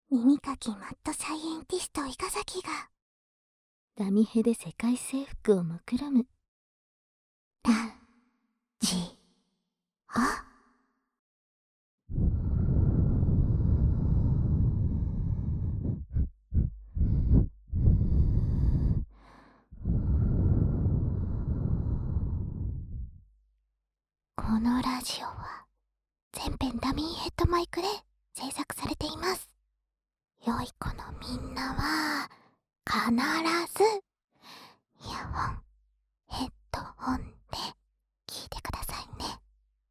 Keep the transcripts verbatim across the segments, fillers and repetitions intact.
耳かきマッドサイエンティスト伊賀崎がラミヘで世界征服を目論むラジオ。このラジオは全編ダミーヘッドマイクで制作されています。良い子のみんなは必ずイヤホン、ヘッドホンで聞いてくださいね。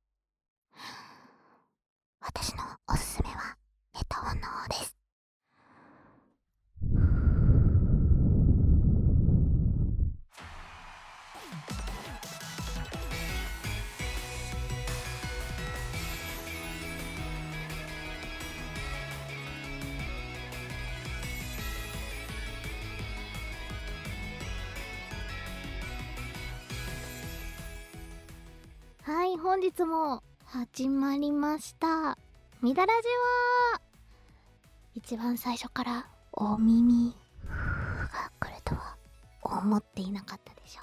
私のおすすめはヘッドホンの方です。はい、本日も始まりましたみだらじは一番最初からお耳が来るとは思っていなかったでしょ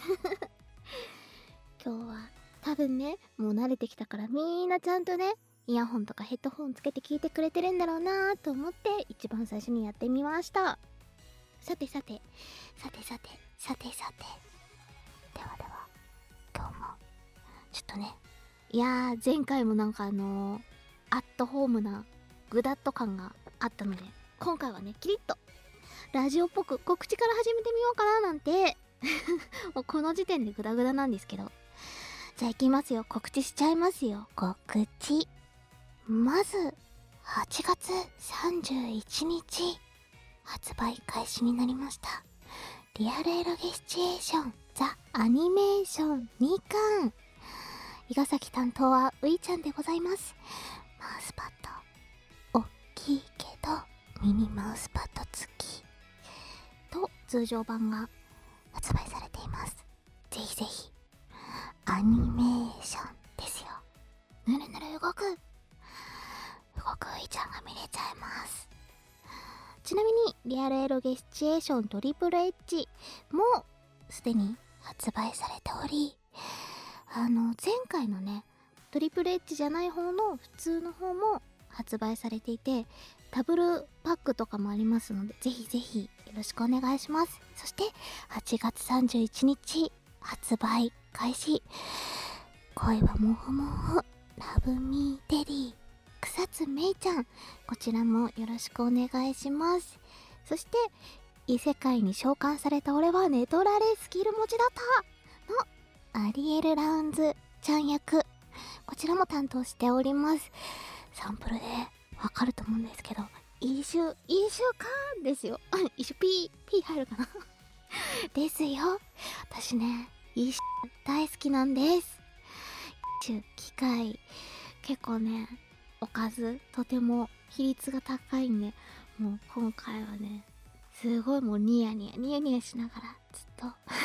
今日は多分ね、もう慣れてきたからみんなちゃんとねイヤホンとかヘッドホンつけて聞いてくれてるんだろうなと思って一番最初にやってみました。さてさてさてさてさてさてではでは今日もちょっとね、いやー前回もなんかあのー、アットホームなグダッと感があったので、今回はねキリッとラジオっぽく告知から始めてみようかななんてもうこの時点でグダグダなんですけど、じゃあいきますよ。告知しちゃいますよ。告知。まずはちがつさんじゅういちにち発売開始になりましたリアルエロゲスチュエーションザ・アニメーションにかん。伊賀崎担当はういちゃんでございます。マウスパッドおっきいけどミニマウスパッド付きと通常版が発売されています。ぜひぜひアニメーションですよ。ぬるぬる動く動くういちゃんが見れちゃいます。ちなみにリアルエロゲスチュエーショントリプルエッジもすでに発売されており、あの前回のねトリプルエッジじゃない方の普通の方も発売されていて、ダブルパックとかもありますのでぜひぜひよろしくお願いします。そしてはちがつさんじゅういちにち発売開始、恋はもふもふラブミーテリー草津めいちゃん、こちらもよろしくお願いします。そして異世界に召喚された俺はネトラレスキル持ちだったのアリエル・ラウンズちゃん役、こちらも担当しております。サンプルでわかると思うんですけど、一周一週間ですよ一周ピーピー入るかなですよ。私ね一周大好きなんです。一周機械結構ねおかずとても比率が高いんで、もう今回はねすごいもうニヤニヤニヤニヤしながらずっと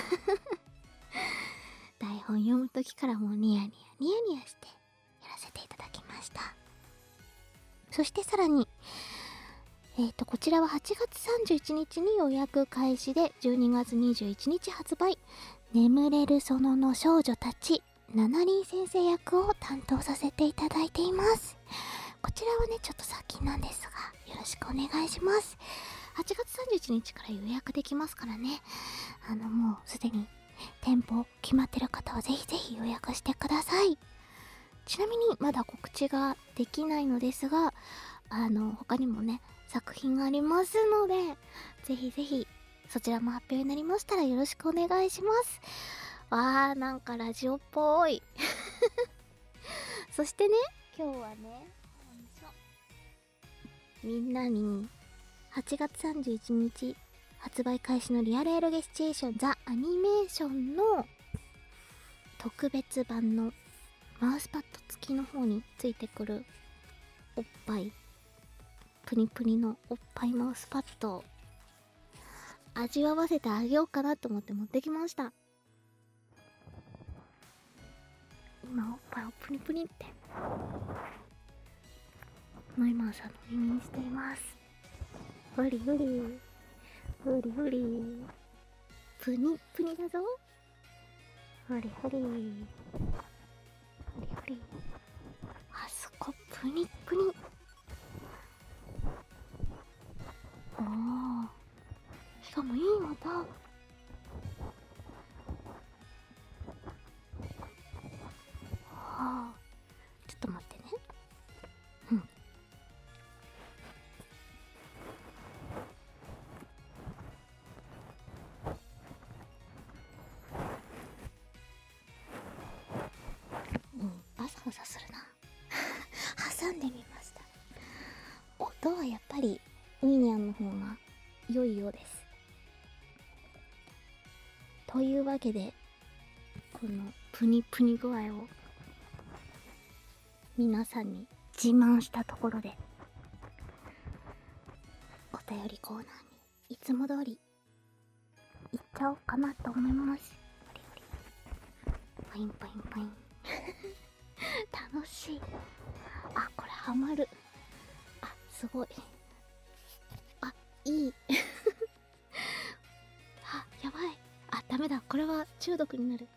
台本読む時からもうニヤニヤニヤニヤしてやらせていただきました。そしてさらにえーとこちらははちがつさんじゅういちにちに予約開始でじゅうにがつにじゅういちにち発売、眠れる園の少女たちナナリン先生役を担当させていただいています。こちらはねちょっと先なんですがよろしくお願いします。はちがつさんじゅういちにちから予約できますからね、あのもうすでに店舗決まってる方はぜひぜひ予約してください。ちなみにまだ告知ができないのですが、あの他にもね作品がありますのでぜひぜひそちらも発表になりましたらよろしくお願いします。わーなんかラジオっぽいそしてね今日はねみんなにはちがつさんじゅういちにち発売開始のリアルエロゲスチュエーションザ・アニメーションの特別版のマウスパッド付きの方についてくるおっぱいプニプニのおっぱいマウスパッドを味わわせてあげようかなと思って持ってきました。今おっぱいをプニプニってノイマンさんの耳にしています。 ほりほりほりほり、プニプニだぞ。ほりほりほりほり、あそこプニプニ。おー、しかもいい音。はあ、ちょっと待ってね。うん。うん、バサバサするな。挟んでみました。音はやっぱりウィニャンの方が良いようです。というわけで、このプニプニ具合を皆さんに自慢したところで、お便りコーナーにいつも通り行っちゃおうかなと思います。パインパインパイン楽しい。あ、これハマる。あ、すごい。あ、いいあ、やばい。あ、ダメだ。これは中毒になる。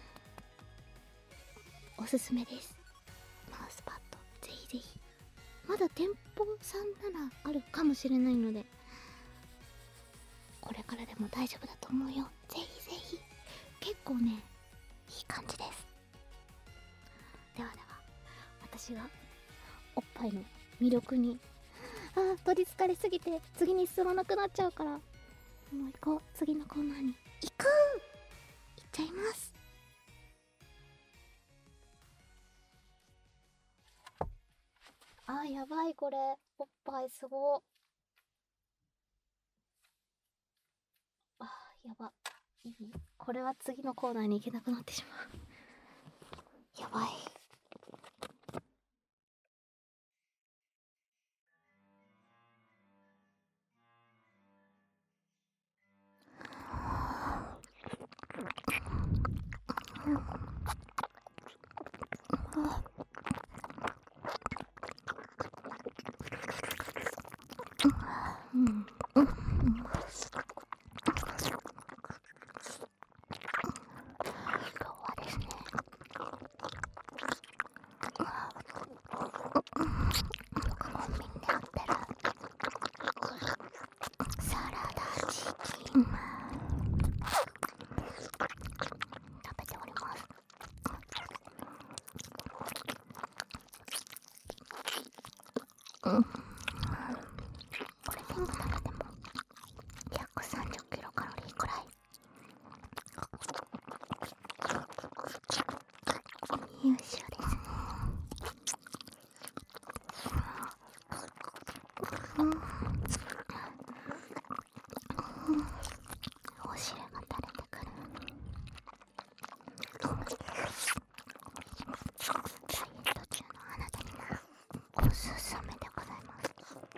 おすすめです。マウスパッド、ぜひぜひ。まだ店舗さんならあるかもしれないので、これからでも大丈夫だと思うよ。ぜひぜひ。結構ね、いい感じです。ではでは、私がおっぱいの魅力にあー取りつかれすぎて次に進まなくなっちゃうから、もう行こう。次のコーナーに行く。行っちゃいます。あー、やばい。これおっぱいすご。あー、やばいい。これは次のコーナーに行けなくなってしまう。やばい。うん、うん、うん。うん、これ全部食べてもひゃくさんじゅっキロカロリーくらい。優秀ですね。うん、うん、お汁が垂れてくる。ダイエット中のあなたにはおすすめでございます。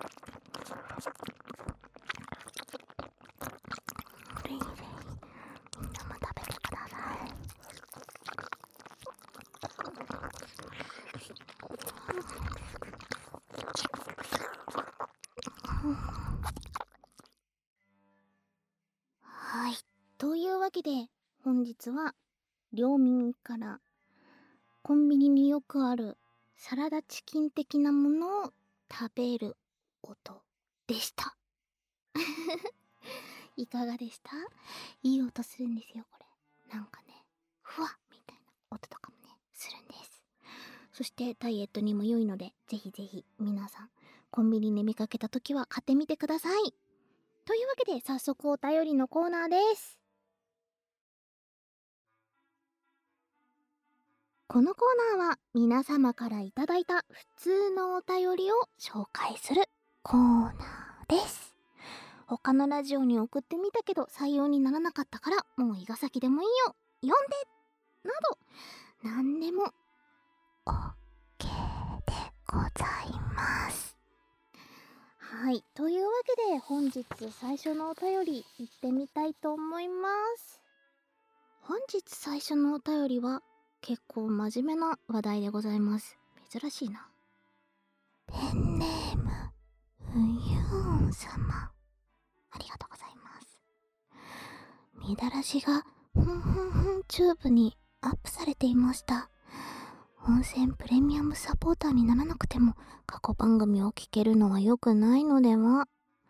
ぜひぜひみんなも食べてください。はい、というわけで本日は領民からコンビニによくあるサラダチキン的なものを食べる音でしたいかがでした？いい音するんですよこれ。なんかね、ふわっみたいな音とかもねするんです。そしてダイエットにも良いので、ぜひぜひ皆さんコンビニで見かけた時は買ってみてください。というわけで早速お便りのコーナーです。このコーナーは皆様からいただいた普通のお便りを紹介するコーナーです。他のラジオに送ってみたけど採用にならなかったから、もう伊賀崎でもいいよ、読んで、など何でも OK でございます。はい、というわけで本日最初のお便り行ってみたいと思います。本日最初のお便りは結構真面目な話題でございます。珍しいな。ペンネームウユーン様。 みだらしがふんふんふんチューブにアップされていました。温泉プレミアムサポーターにならなくても過去番組を聞けるのは良くないのでは？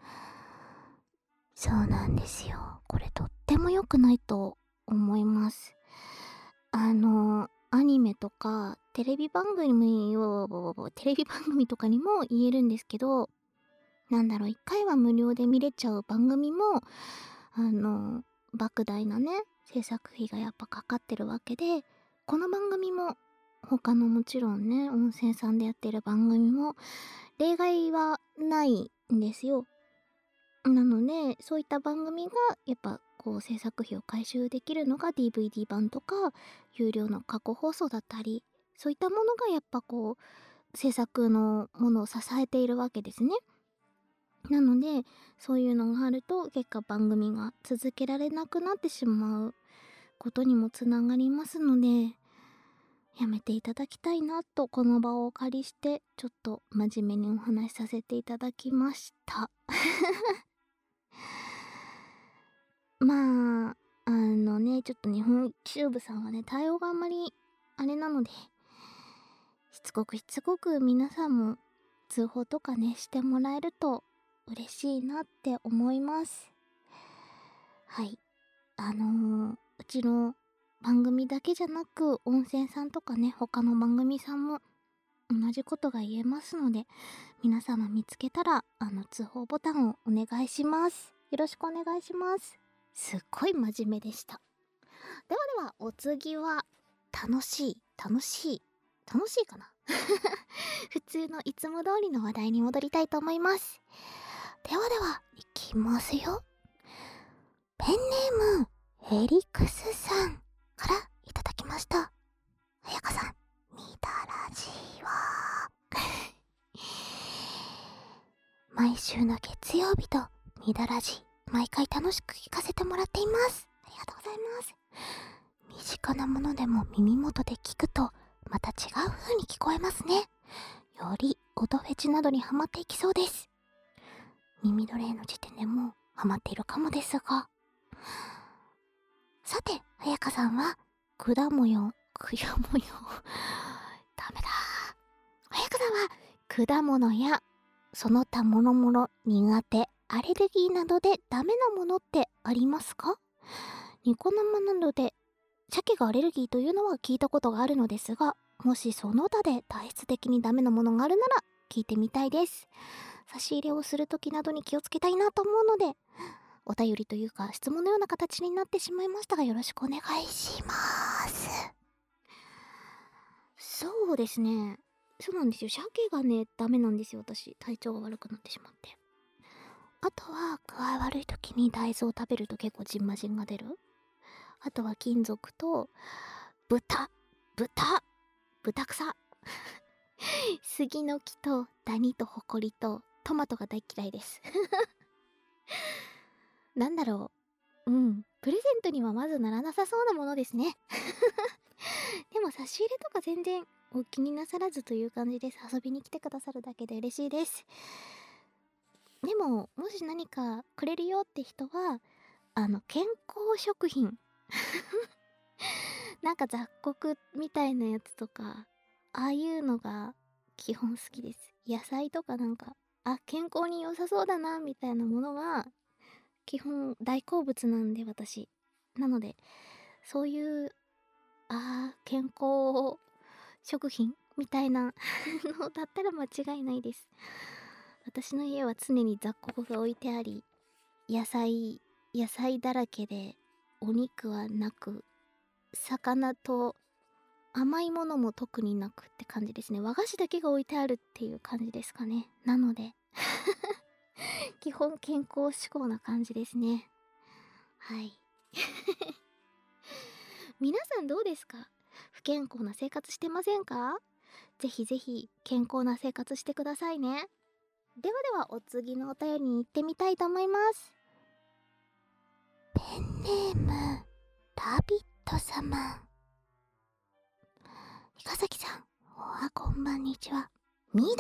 そうなんですよ。これとっても良くないと思います。あの、アニメとかテレビ番組を、テレビ番組とかにも言えるんですけど、なんだろう、一回は無料で見れちゃう番組も、あの、莫大なね、制作費がやっぱかかってるわけで、この番組も、他のもちろんね、温泉さんでやってる番組も、例外はないんですよ。なので、そういった番組が、やっぱ、こう、制作費を回収できるのが ディーブイディー 版とか、有料の過去放送だったり、そういったものがやっぱこう、制作のものを支えているわけですね。なので、そういうのがあると、結果番組が続けられなくなってしまうことにもつながりますので、やめていただきたいなと、この場をお借りして、ちょっと真面目にお話しさせていただきました。まあ、あのね、ちょっと日本チューブさんはね、対応があんまり、あれなので、しつこくしつこく皆さんも通報とかね、してもらえると嬉しいなって思います。はい。あのー、うちの番組だけじゃなく、温泉さんとかね、他の番組さんも同じことが言えますので、皆様見つけたら、あの、通報ボタンをお願いします。よろしくお願いします。すっごい真面目でした。ではでは、お次は、楽しい、楽しい、楽しいかな普通のいつも通りの話題に戻りたいと思います。ではでは、いきますよ。ペンネーム、ヘリクスさんからいただきました。あやかさん、みだらじは毎週の月曜日とみだらじ、毎回楽しく聞かせてもらっています。ありがとうございます。身近なものでも耳元で聞くとまた違う風に聞こえますね。より音フェチなどにハマっていきそうです。耳奴隷の時点でもうハマっているかもですが、さて、あやかさんは果物、果物ダメだ。あやかさんは果物やその他もろもろ苦手、アレルギーなどでダメなものってありますか？ニコ生などで鮭がアレルギーというのは聞いたことがあるのですが、もしその他で体質的にダメなものがあるなら聞いてみたいです。差し入れをするときなどに気をつけたいなと思うので、お便りというか質問のような形になってしまいましたが、よろしくお願いします。そうですね。そうなんですよ。鮭がね、ダメなんですよ、私。体調が悪くなってしまって。あとは、具合悪い時に大豆を食べると結構ジンマジンが出る。あとは金属と、豚、豚、豚草。杉の木と、ダニとホコリと、トマトが大嫌いです。なんだろう。うん。プレゼントにはまずならなさそうなものですね。でも差し入れとか全然お気になさらずという感じです。遊びに来てくださるだけで嬉しいです。でも、もし何かくれるよって人は、あの、健康食品。なんか雑穀みたいなやつとか、ああいうのが基本好きです。野菜とかなんか、あ、健康に良さそうだな、みたいなものは、基本大好物なんで私。なので、そういう、あー、健康食品みたいなのだったら間違いないです。私の家は常に雑穀が置いてあり、野菜、野菜だらけで、お肉はなく、魚と甘いものも特になくって感じですね。和菓子だけが置いてあるっていう感じですかね。なので、基本健康志向な感じですね。はい。皆さんどうですか？不健康な生活してませんか？ぜひぜひ健康な生活してくださいね。ではではお次のお便りに行ってみたいと思います。ペンネームラビット様。伊賀崎さん、おはこんばんにちは。みだら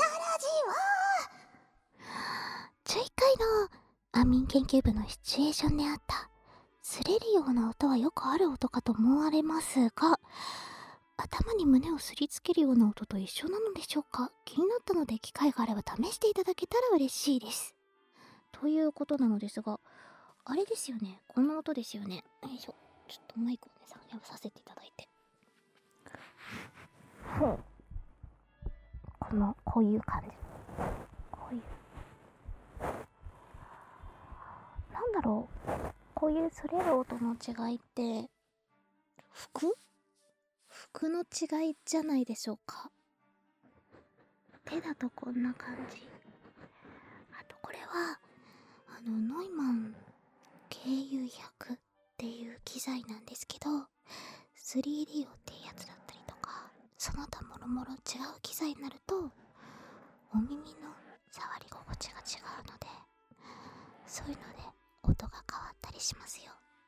じはじゅういっかいの安眠研究部のシチュエーションであった擦れるような音はよくある音かと思われますが、頭に胸をすりつけるような音と一緒なのでしょうか。気になったので機会があれば試していただけたら嬉しいです。ということなのですが、あれですよね、この音ですよね。よいしょ、ちょっとマイクをね、ささせていただいて。ほう。この、こういう感じ。こういう。なんだろう。こういう擦れる音の違いって、服服の違いじゃないでしょうか。手だとこんな感じ。あとこれは、あの、ノイマン ケーユーひゃく っていう機材なんですけど、スリーディー オー っていうやつだったりとか、その他もろもろ違う機材になると、お耳の触り心地が違うので、そういうので音が変わったりしますよ。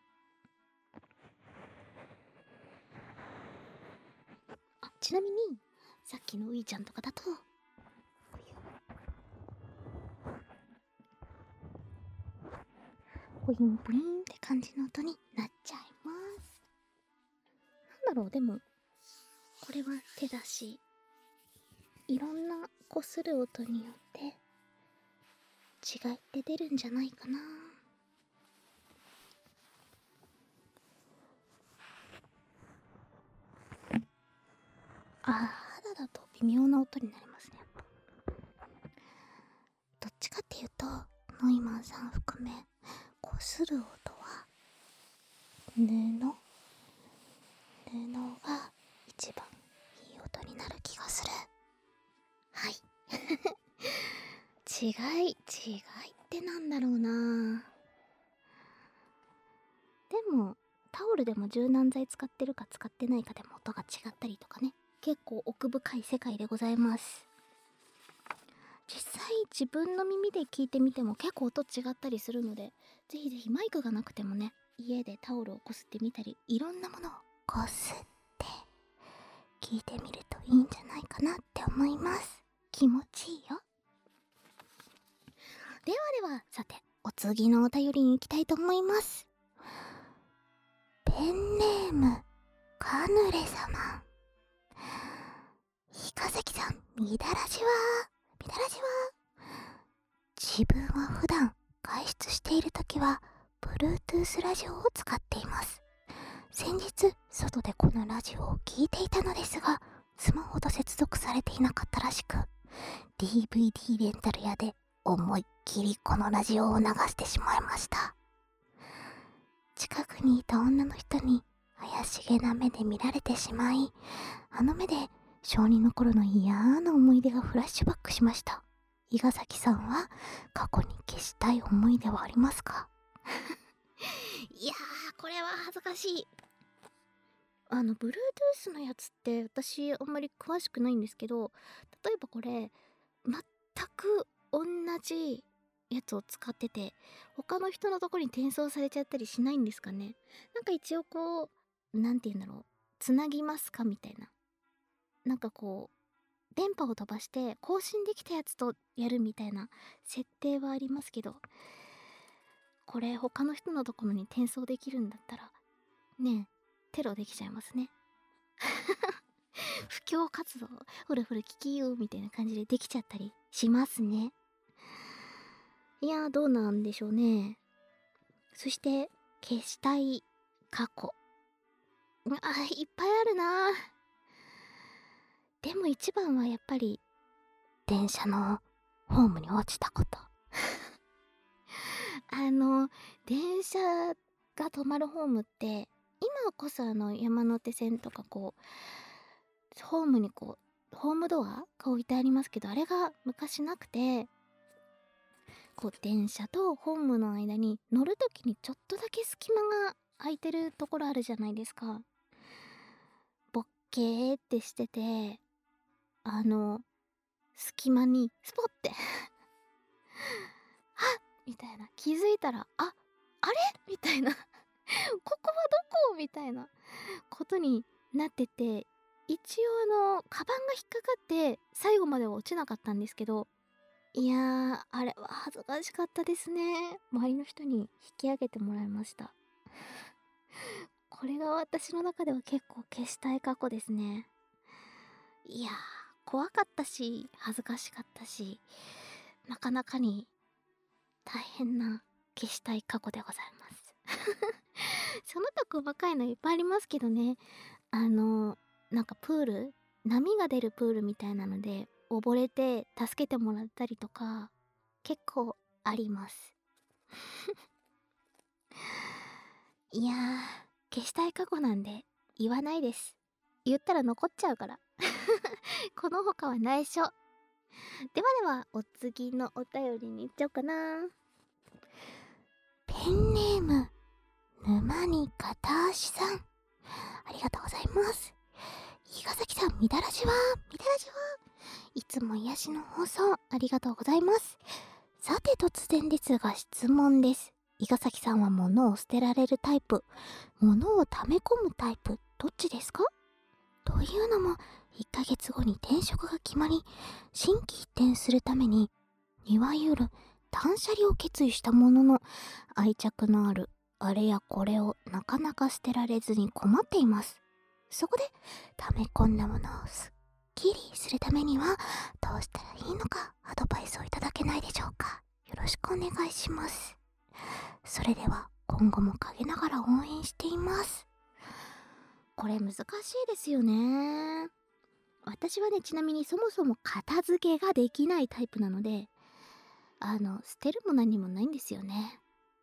あ、ちなみにさっきのういちゃんとかだと、こういうブインブインって感じの音になっちゃいます。なんだろう、でもこれは手だし、いろんなこする音によって違いって出るんじゃないかな。あー、肌だと微妙な音になりますね、やっぱ。どっちかっていうと、ノイマンさん含めこする音は布布が一番いい音になる気がする。はい違い違いってなんだろうな。でもタオルでも柔軟剤使ってるか使ってないかでも音が違ったりとかね、結構奥深い世界でございます。実際自分の耳で聞いてみても結構音違ったりするので、ぜひぜひマイクがなくてもね、家でタオルをこすってみたり、いろんなものをこすって聞いてみるといいんじゃないかなって思います。気持ちいいよ。ではでは、さてお次のお便りに行きたいと思います。ペンネームカヌレ様。ひかせきさん、みだらじはみだらじは自分は普段外出しているときは Bluetooth ラジオを使っています。先日外でこのラジオを聞いていたのですが、スマホと接続されていなかったらしく、 ディーブイディー レンタル屋で思いっきりこのラジオを流してしまいました。近くにいた女の人に怪しげな目で見られてしまい、あの目で小にの頃の嫌な思い出がフラッシュバックしました。伊賀崎さんは過去に消したい思い出はありますか？いやー、これは恥ずかしい。あの Bluetooth のやつって私あんまり詳しくないんですけど、例えばこれ全く同じやつを使ってて他の人のところに転送されちゃったりしないんですかね。なんか一応こう、なんて言うんだろう、つなぎますかみたいな、なんかこう電波を飛ばして更新できたやつとやるみたいな設定はありますけど、これ他の人のところに転送できるんだったらねえ、テロできちゃいますね。布教活動ほらほら聞きようみたいな感じでできちゃったりしますね。いやー、どうなんでしょうね。そして消したい過去、あーいっぱいあるな。でも一番はやっぱり電車のホームに落ちたことあの電車が止まるホームって今こそあの山手線とかこうホームにこうホームドアが置いてありますけど、あれが昔なくて、こう電車とホームの間に乗るときにちょっとだけ隙間が空いてるところあるじゃないですか。ボッケーってしてて、あの隙間にスポッてはっみたいな、気づいたらああれみたいなここはどこみたいなことになってて、一応あのカバンが引っかかって最後までは落ちなかったんですけど、いやー、あれは恥ずかしかったですね。周りの人に引き上げてもらいました。 これが私の中では結構消したい過去ですね。いやー、怖かったし、恥ずかしかったし、なかなかに大変な消したい過去でございます。その他細かいのいっぱいありますけどね。あの、なんかプール、波が出るプールみたいなので、溺れて助けてもらったりとか、結構あります。いやー、消したい過去なんで言わないです。言ったら残っちゃうから。この他は内緒。ではでは、お次のお便りに行っちゃおうかな。ペンネーム、沼に片足さん。ありがとうございます。伊賀崎さん、みだらじはみだらじはいつも癒しの放送ありがとうございます。さて突然ですが質問です。伊賀崎さんは物を捨てられるタイプ、物を溜め込むタイプ、どっちですか？というのも、いっかげつごに転職が決まり、心機一転するために、いわゆる断捨離を決意したものの、愛着のあるあれやこれをなかなか捨てられずに困っています。そこで、溜め込んだものをすっきりするためには、どうしたらいいのかアドバイスをいただけないでしょうか。よろしくお願いします。それでは、今後も陰ながら応援しています。これ難しいですよね。私はね、ちなみにそもそも片付けができないタイプなので、あの、捨てるも何もないんですよね。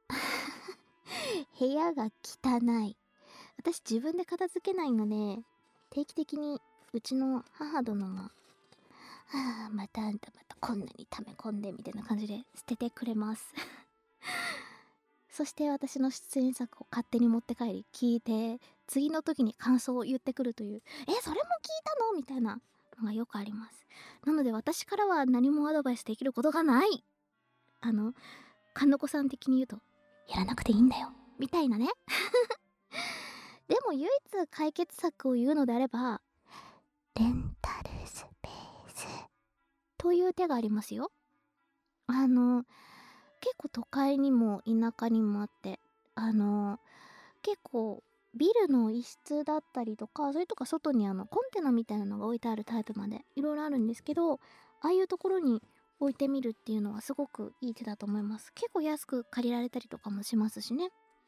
部屋が汚い。私自分で片付けないので、定期的にうちの母殿が、ああ、またあんたまたこんなに溜め込んでみたいな感じで捨ててくれます。そして私の出演作を勝手に持って帰り聞いて、次の時に感想を言ってくるという、え、それも聞いたのみたいなのがよくあります。なので私からは何もアドバイスできることがない。あの、かのこさん的に言うと、やらなくていいんだよ。みたいなね。でも唯一解決策を言うのであれば、レンタルスペースという手がありますよ。あの、結構都会にも田舎にもあって、あの、結構ビルの一室だったりとか、それとか外にあのコンテナみたいなのが置いてあるタイプまでいろいろあるんですけど、ああいうところに置いてみるっていうのはすごくいい手だと思います。結構安く借りられたりとかもしますしね。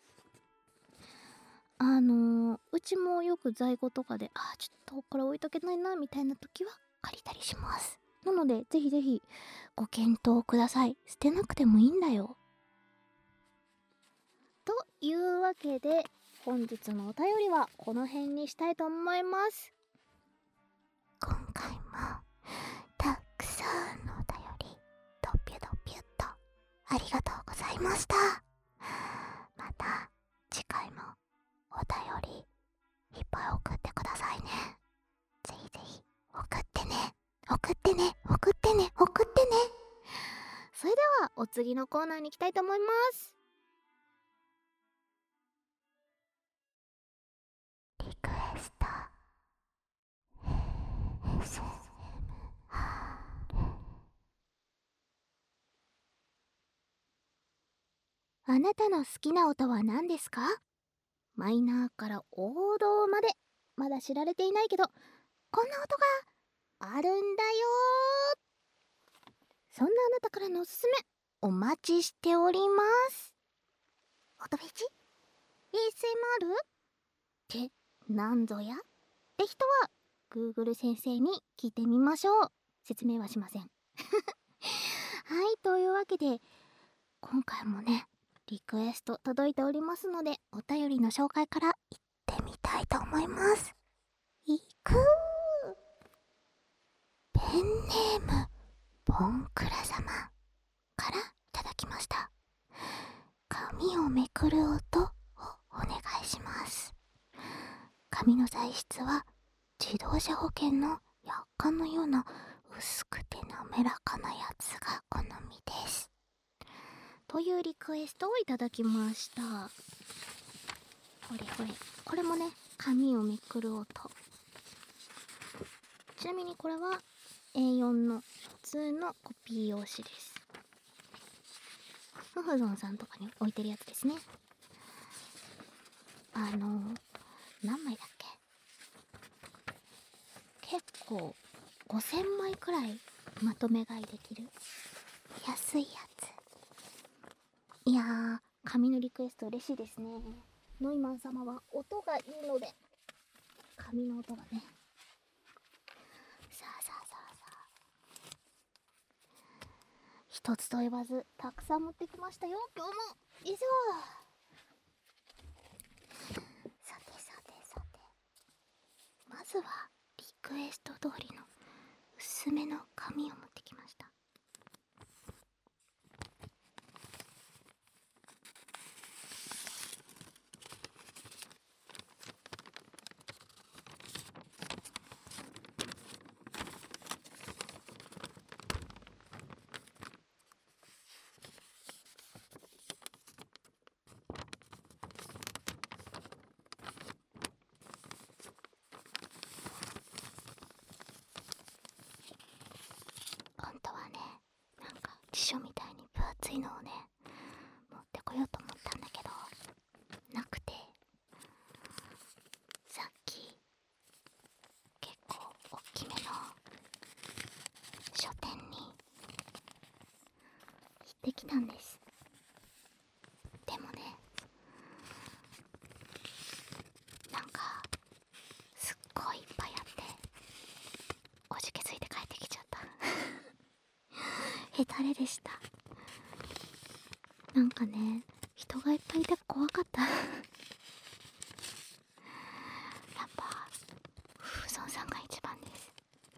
あのーうちもよく在庫とかで、あーちょっとこれ置いとけないなみたいな時は借りたりします。なのでぜひぜひご検討ください。捨てなくてもいいんだよ。というわけで本日のお便りはこの辺にしたいと思います。今回もたくさんのお便りドピュドピュっとありがとうございました。また次回もお便りいっぱい送ってくださいね。ぜひぜひ送ってね送ってね送ってね送ってね。それではお次のコーナーに行きたいと思います。リクエスト エスエムアール。 あなたの好きな音は何ですか？マイナーから王道までまだ知られていないけどこんな音があるんだよ。そんなあなたからのおすすめお待ちしております。音フェチ エスエムアール ってなんぞやって人は Google 先生に聞いてみましょう。説明はしません。はい、というわけで今回もねリクエスト届いておりますのでお便りの紹介からいってみたいと思います。いくー。ペンネームボンクラ様からいただきました。紙をめくる音をお願いします。紙の材質は自動車保険の薬缶のような薄くて滑らかなやつが好みです。というリクエストをいただきました。ほれほれ、これもね、紙をめくる音。ちなみにこれは エーよん の普通のコピー用紙です。ムフゾンさんとかに置いてるやつですね。 あの何枚だっけ、結構ごせんまいくらいまとめ買いできる安いやつ。いやー、紙のリクエスト嬉しいですね。ノイマン様は音がいいので、紙の音がね。さあさあさあさあ、一つと言わずたくさん持ってきましたよ今日も。以上。さてさてさて、まずはリクエスト通りの薄めの紙を持ってきました。本当はね、なんか辞書みたいに分厚いのをね持ってこようと思ったんだけどなくて、さっき結構大きめの書店に行ってきたんです。でもね、なんかすっごいいっぱいあっておじけづいて帰ってきちゃったへたれでした。なんかね、人がいっぱいいて怖かったやっぱ夫婦さんが一番です。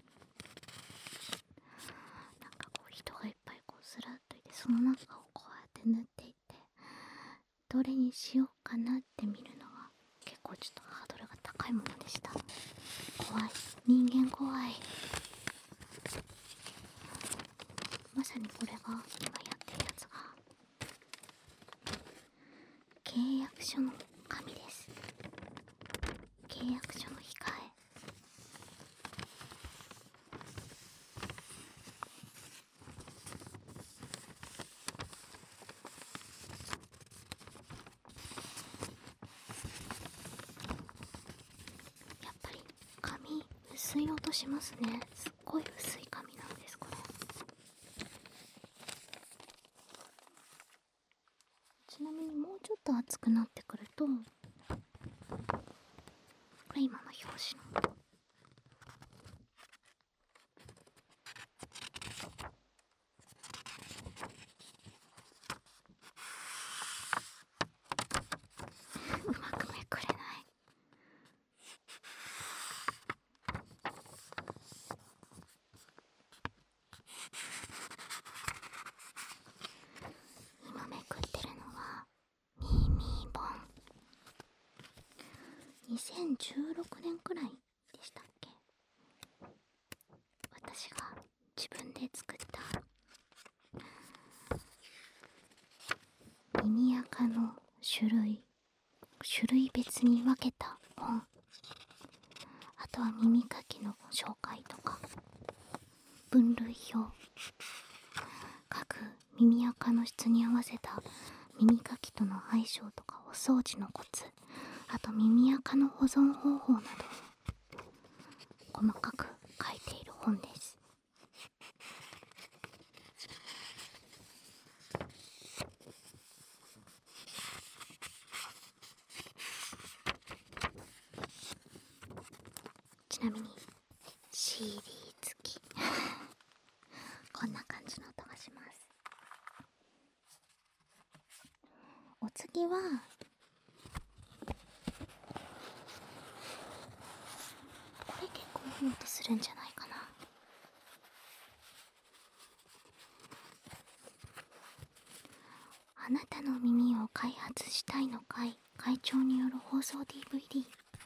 なんかこう人がいっぱいこうスラッといて、その中をこうやって縫っていって、どれにしようかなって見るのは結構ちょっとハードルが高いものでした。怖い、人間怖い。まさにこれが今やってるやつが契約書の紙です。契約書の控え。やっぱり紙薄い音しますね。すっごい薄い紙なんですこれ。ちなみにもうちょっと厚くなってくると、これ今の表紙のうまくめくれない。今めくってるのはミーミー本。にせんじゅうろくねんくらいでしたっけ、私が自分で作った耳垢の種類種類別に分けた本、あとは耳かきの紹介とか分類表、各耳垢の質に合わせた耳かきとの相性とかお掃除のコツ、あと耳垢の保存方法など細かく書いている本です。ちなみに シーディー 付きこんな感じの音がします。お次はこれ結構いい音するんじゃないかな。あなたの耳を開発したいの会会長による放送 ディーブイディ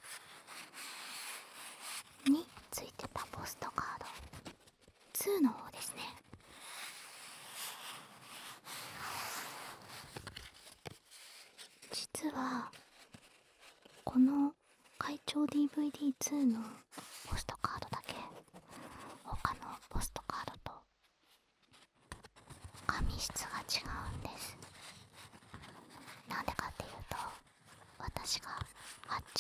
ー についてたポストカードにの方ですね。実はこの会長 ディーブイディーツー のポストカードだけ他のポストカードと紙質が違うんです。なんでかっていうと、私が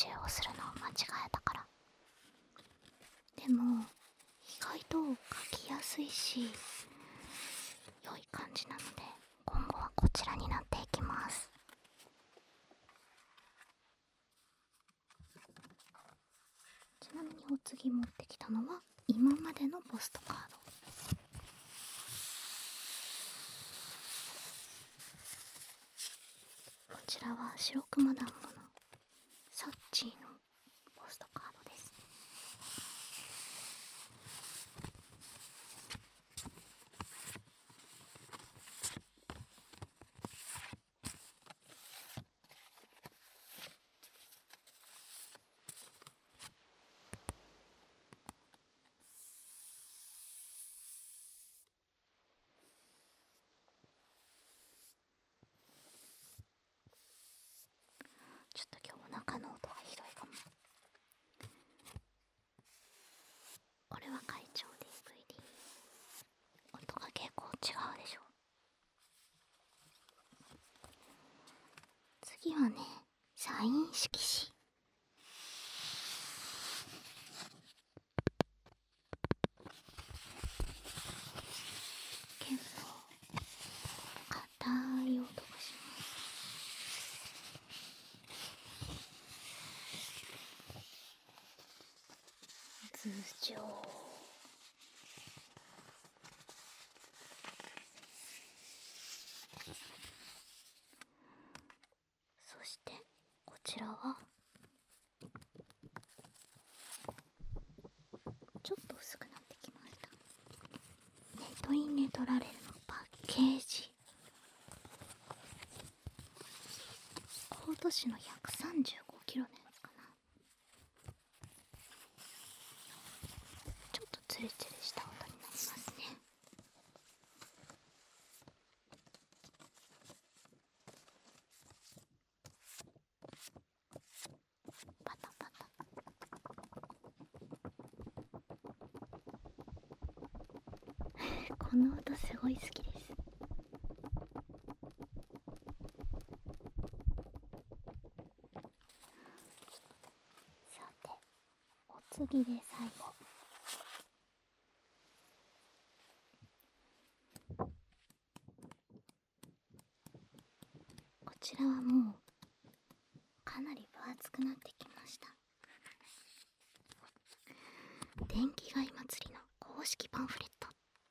中をするのを間違えたから。でも意外と書きやすいし良い感じなので、今後はこちらになっていきます。ちなみにお次持ってきたのは今までのポストカード。こちらは白熊団子のサッチーのポストカードです。ちょっと今日お腹の音がひどいかも。これは会長 ディーブイディー。音が結構違うでしょ。次はね、サイン色紙。結構硬い音がします。頭上、そしてこちらはちょっと薄くなってきました。ネトイネトラレルのパッケージ。コード紙のひゃくさんじゅうごキロのやつかな。ちょっとツルツルした音になりますね。パタパタ。この音すごい好きです。さて、お次で最後。こちらはもうかなり分厚くなってきました。電気街祭りの公式パンフレット。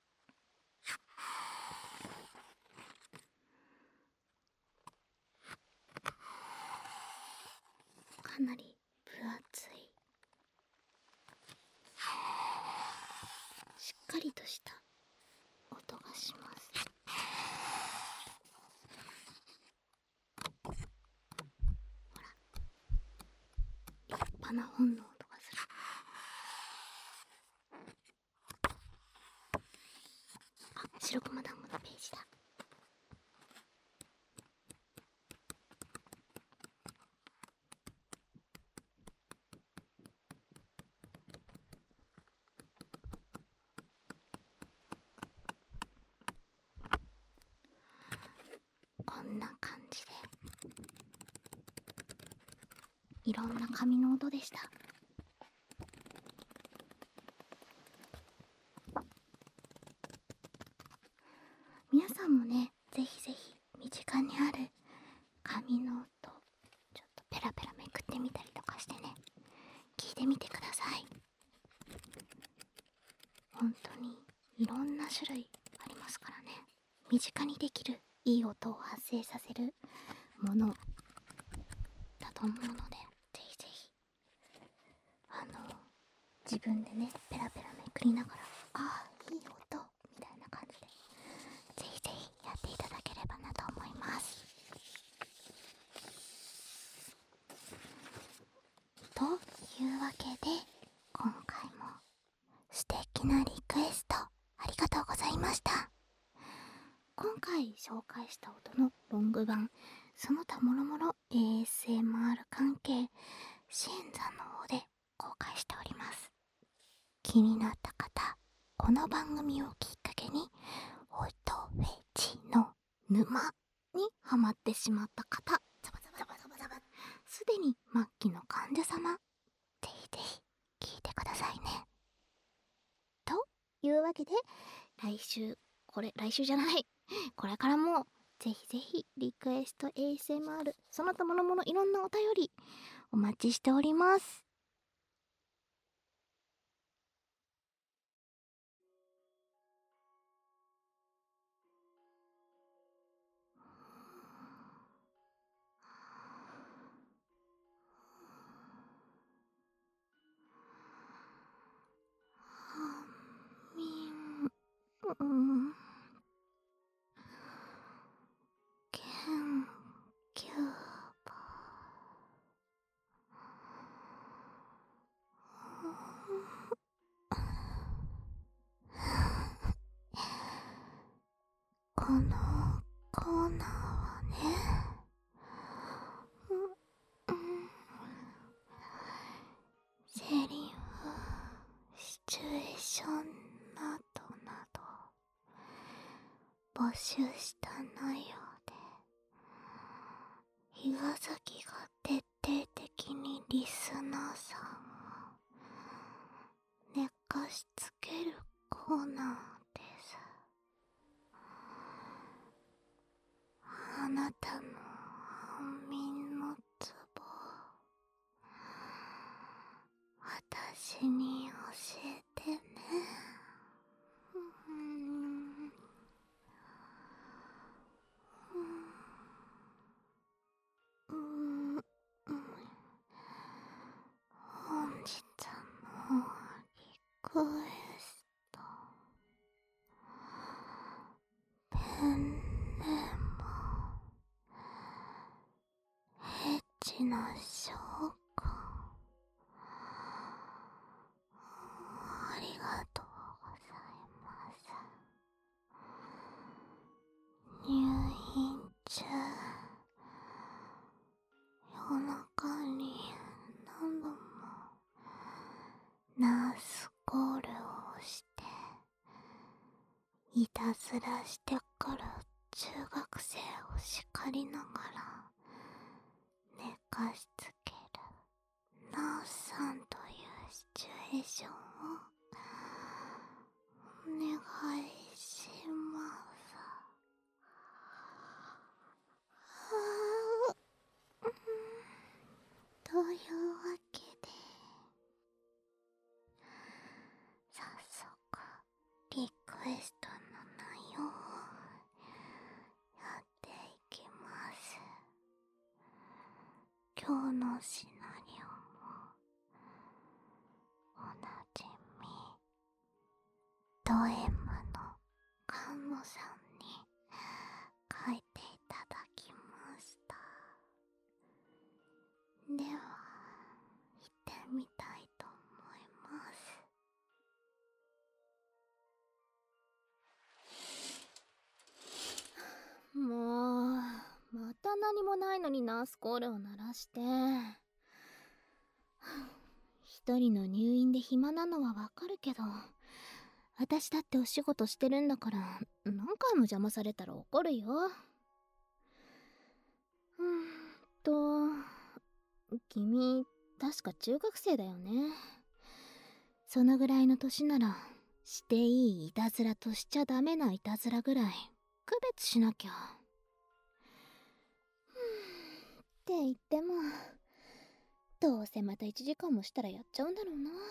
かなり分厚い、しっかりとした音がします。ほら、立派な本の音がする。あ、白熊団子のページだ。こんな感じでいろんな紙の音でした。皆さんもね、ぜひぜひ身近にある紙の音、ちょっとペラペラめくってみたりとかしてね、聞いてみてください。本当にいろんな種類ありますからね。身近にできるいい音を発生させるものだと思うので、ぜひぜひあの自分でね、ペラペラめくりながら、ああいい音みたいな感じでぜひぜひやっていただければなと思います。というわけで、今回も素敵なリクエストありがとうございました。今回紹介した音のロング版、その他もろもろ エーエスエムアール 関係支援山の方で公開しております。気になった方、この番組をきっかけに音フェチの沼にハマってしまった方、ザバザバザバザバザバ、 すでに末期の患者様、ぜひぜひ聞いてくださいね。 というわけで、来週、これ、来週じゃない。これからも、ぜひぜひ、リクエスト エーエスエムアール、その他もろもろいろんなお便り、お待ちしております。みん、うん、けん、きゅうば。このコーナーはね、うん、セリフ、シチュエーションなどなど募集した内容で、比嘉崎が徹底的にリスナーさんを寝かしつけるコーナーです。あなたの安眠のツボ、私に教えてね。うん、うん、うん、本日のリクエスト、ペンネーム、エッチな証拠、ありがとうございます。入院中、夜中に何度もナースコールをしていたずらしてくる中学生を叱りながら寝かしつけるナースさんというシチュエーションをお願いします。はあ、というわけで早速リクエストの内容をやっていきます。今日のシナリオもおなじみド M の菅野さんに書いていただきました。では行ってみたいと思います。もうまた何もないのにナースコールを鳴らして一人の入院で暇なのはわかるけど、私だってお仕事してるんだから何回も邪魔されたら怒るよ。うーんと君確か中学生だよね。そのぐらいの年ならしていいいたずらとしちゃダメないたずらぐらい区別しなきゃ。って言ってもどうせまたいちじかんもしたらやっちゃうんだろうな。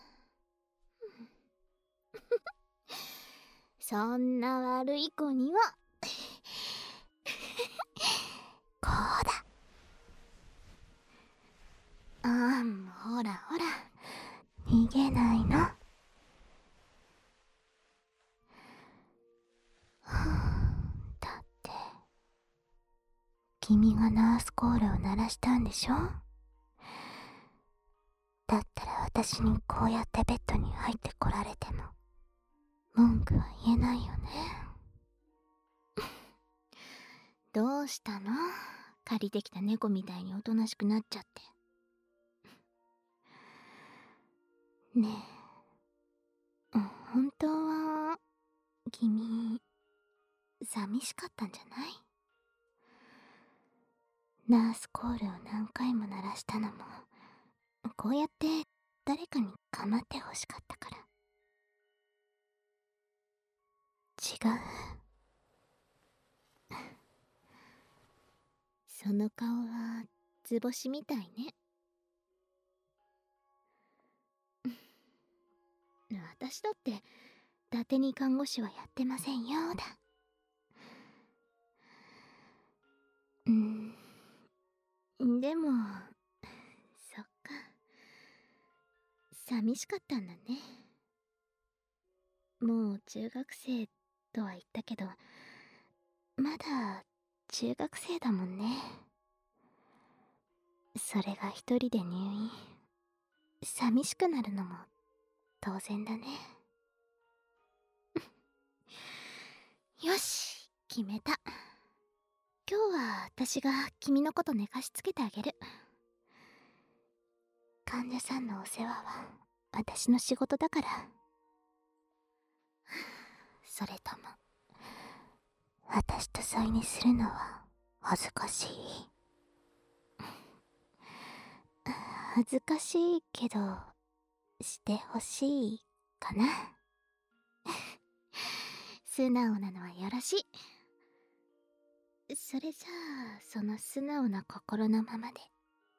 そんな悪い子にはこうだ。ああ、ほらほら逃げないの。はあ、だって君がナースコールを鳴らしたんでしょ。だったら私にこうやってベッドに入ってこられても文句は言えないよね。どうしたの？借りてきた猫みたいにおとなしくなっちゃって。ねえ、本当は君寂しかったんじゃない？ ナースコールを何回も鳴らしたのも、こうやって誰かに構ってほしかったから。違う。 その顔は図星みたいね。私だって伊達に看護師はやってませんよだ。 うんでもそっか、寂しかったんだね。もう中学生とは言ったけど、まだ中学生だもんね。それが一人で入院、寂しくなるのも当然だね。よし、決めた。今日は私が君のこと寝かしつけてあげる。患者さんのお世話は私の仕事だから。 それとも私と添い寝するのは恥ずかしい？ 恥ずかしいけどしてほしいかな。素直なのはよろしい。それじゃあその素直な心のままで。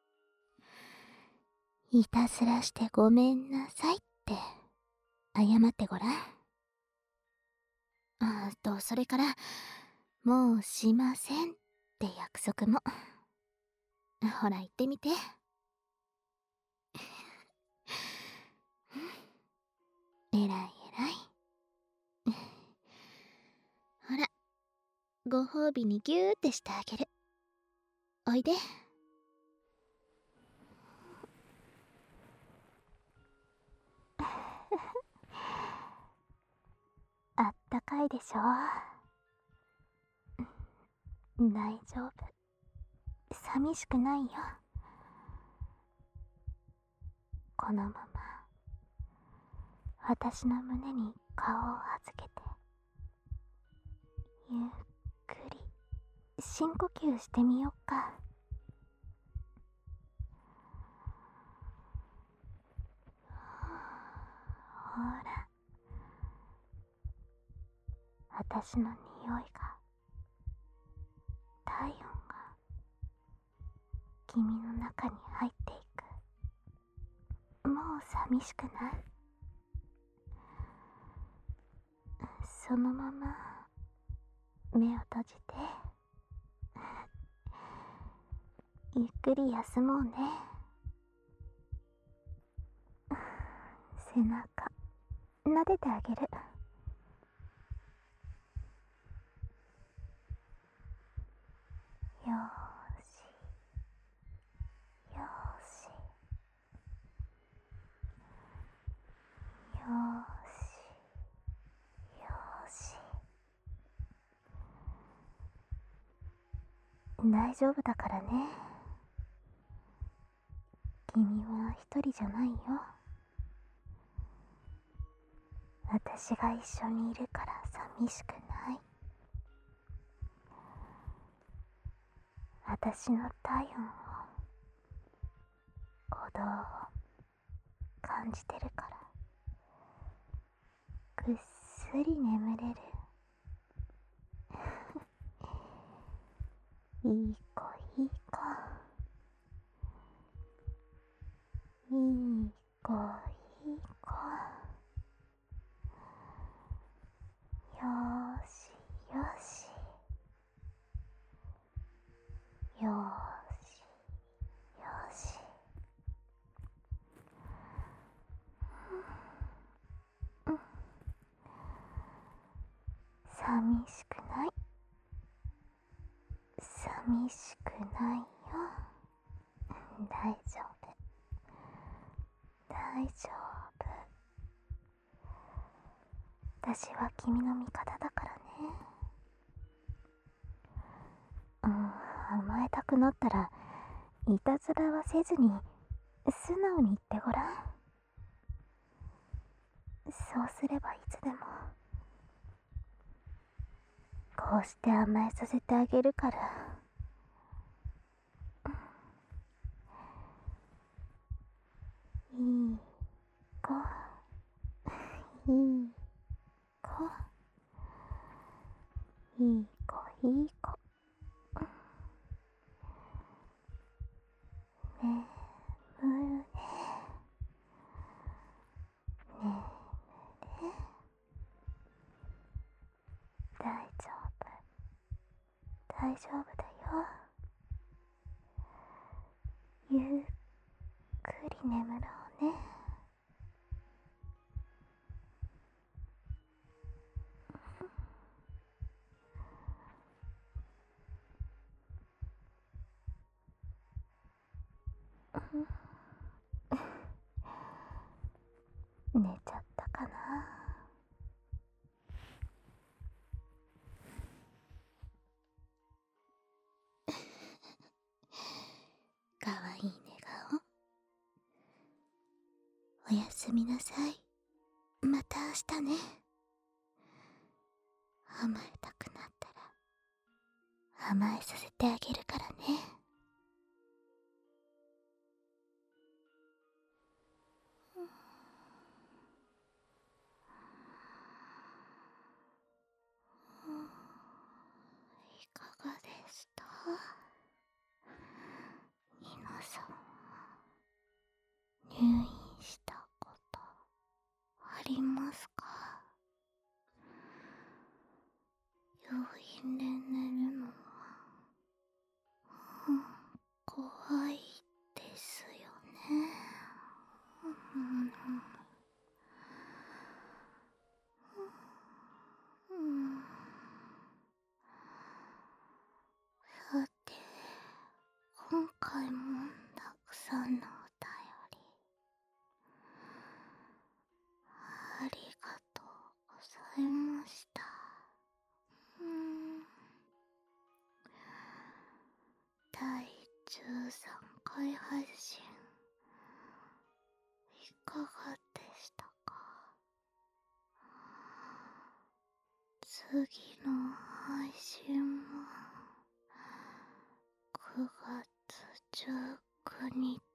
いたずらしてごめんなさいって謝ってごらん。 あとそれからもうしませんって約束も。ほら言ってみて。 えらいえらい。 ほら、ご褒美にギューってしてあげる。おいで。 あったかいでしょ。大丈夫、寂しくないよ。このまま私の胸に顔を預けてゆっくり深呼吸してみよっか。ほら、私の匂いが、体温が君の中に入っていく。もう寂しくない？そのまま目を閉じてゆっくり休もうね。背中撫でてあげる。よーしよーしよーしよーし。大丈夫だからね。君は一人じゃないよ。私が一緒にいるから寂しくない。私の体温を、鼓動を感じてるからぐっすり眠れる。いい子いい子いい子いい子。よーしよしよーしよし。うん、寂しくない。寂しくないよ。大丈夫大丈夫。私は君の味方だからね。うん、甘えたくなったらいたずらはせずに素直に言ってごらん。そうすればいつでもこうして甘えさせてあげるから。 い子、いい子、いい子、いい子。ねむるね。ねむれ。大丈夫。大丈夫だよ。ゆっくり眠ろうね。寝ちゃったかな。かわいい寝顔。おやすみなさい。また明日ね。甘えたくなったら甘えさせてあげるからね。いかがでした？皆さんは入院したことありますか？病院で寝るのは、うん、怖いですよね。うんうん、さて、今回もたくさんのお便りありがとうございました。うん、だいじゅうさんかい配信いかがでしたか？次の配信はくがつじゅうくに